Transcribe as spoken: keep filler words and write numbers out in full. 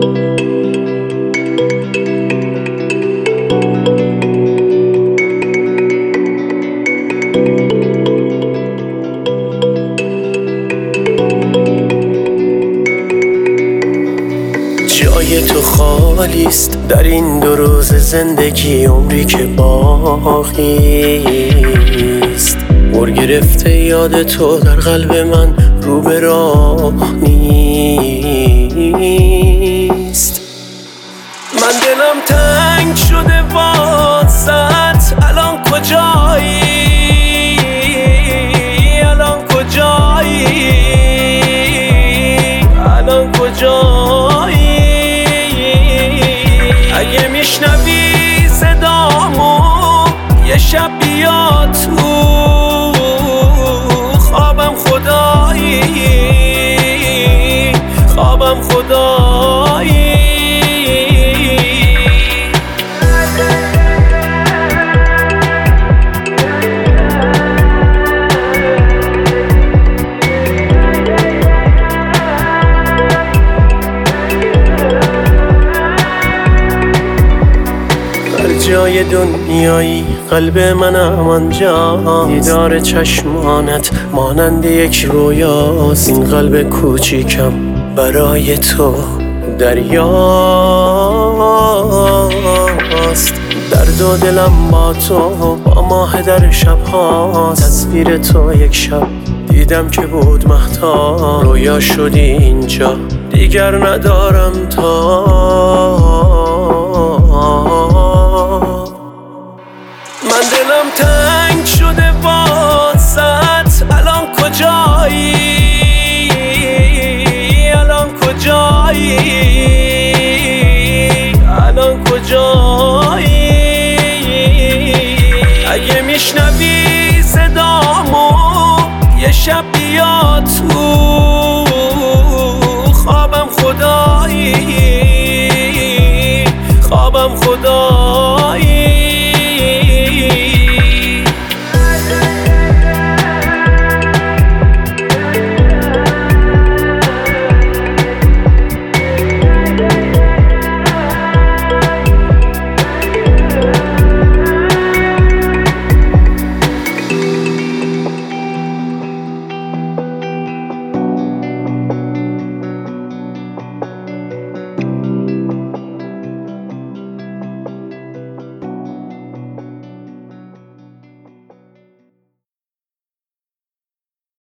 جای تو خالیست در این دو روز زندگی، عمری که باقیست. ور گرفته یاد تو در قلب من، رو به راه نیست. من دلم تنگ شده واسط، الان کجایی؟ الان کجایی؟ الان کجایی؟ اگه میشنوی صدامو یه شب بیا تو خوابم، خدایی خوابم، خدایی. جای دنیایی قلب منم آنجا، دیدار چشمانت مانند یک رویاست. این قلب کوچیکم برای تو دریاست. درد و دلم با تو با ماه در شبهاست. تصویر تو یک شب دیدم که بود مهتاب، رویا شدی اینجا دیگر ندارم تا. من دلم تنگ شده واسط، الان کجایی؟